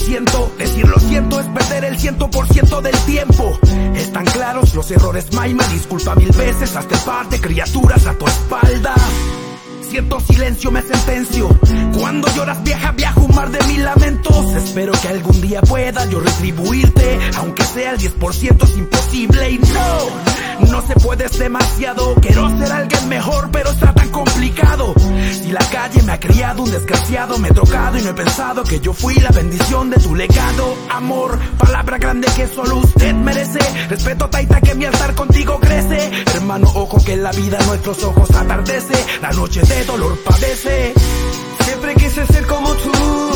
siento. Decir lo siento es perder el 100% del tiempo. Están claros los errores, Maima. Disculpa 1000 veces, hasta el par de criaturas a tu espalda. Siento silencio, me sentencio. Cuando lloras vieja, viajo un mar de 1000 lamentos. Espero que algún día pueda yo retribuirte, aunque sea el 10% es imposible. Y no se puede, es demasiado. Quiero ser alguien mejor, pero está tan complicado. Si la calle me ha criado un desgraciado, me he trocado y no he pensado que yo fui la bendición de tu legado. Amor, palabra grande que solo usted merece. Respeto, taita, que mi altar contigo crece. Hermano, ojo que en la vida nuestros ojos atardece. La noche de dolor padece. Siempre quise ser como tú.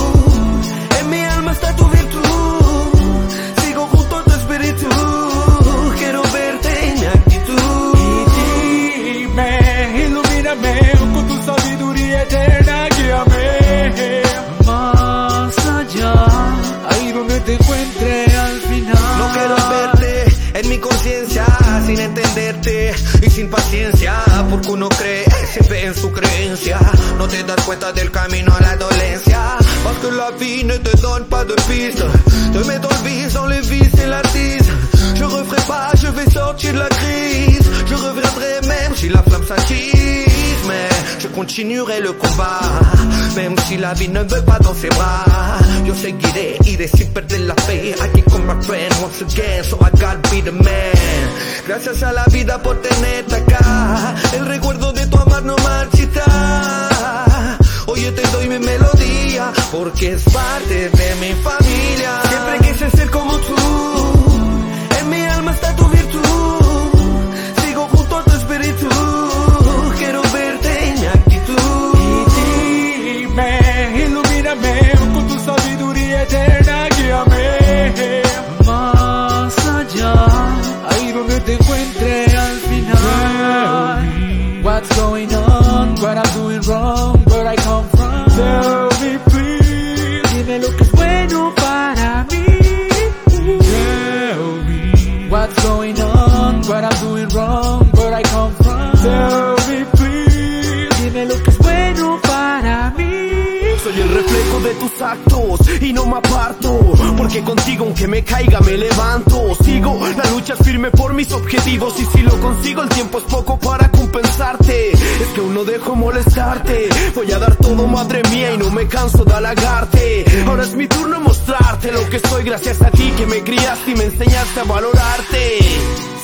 En mi alma está tu virtud. Sigo junto a tu espíritu. Quiero verte en actitud. Y dime, ilumíname con tu sabiduría eterna, guíame más allá, ahí donde te encuentre al final. No quiero verte en mi conciencia sin entenderte y sin paciencia, porque uno cree siempre en su creencia. No te das cuenta del camino a la dolencia, parce que la vie ne te donne pas de piste. Te mets dans le vice, dans les vices et la tise. Je referai pas, je vais sortir de la crise. Je reviendrai même si la flamme s'attise, mais je continuerai le combat, même si la vie ne me veut pas dans ses bras. Yo seguiré, iré sin perder la fe. I can come my friend once again, so I gotta be the man. Gracias a la vida por tenerte acá. El recuerdo de tu amar no marchita. Hoy yo te doy mi melodía, porque es parte de mi familia. Siempre quise ser como tú. En mi alma está tu virtud. Sigo junto a tu espíritu. Quiero verte en actitud. Y dime, ilumíname con tu sabiduría eterna, guíame más allá, ahí donde te encuentre al final. What's going on? What I'm doing wrong? Where I come from? Tell me please. Dime lo que es bueno para mí. Tell me what's going on? What I'm doing wrong? Where I come from? Tell me please. Dime lo que es bueno para mí. Soy el reflejo de tus actos y no me aparto, porque contigo aunque me caiga me levanto. Sigo, la lucha es firme por mis objetivos, y si lo consigo el tiempo es poco para compensarte. Es que aún no dejo molestarte, voy a dar todo, madre mía, y no me canso de halagarte. Ahora es mi turno mostrarte lo que soy gracias a ti, que me criaste y me enseñaste a valorarte.